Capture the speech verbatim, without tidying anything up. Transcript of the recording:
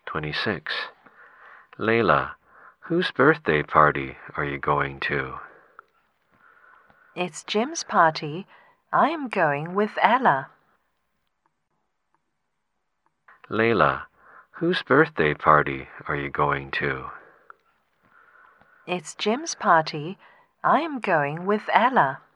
twenty-six. Layla, whose birthday party are you going to? It's Jim's party. I am going with Ella. Layla, whose birthday party are you going to? It's Jim's party. I am going with Ella.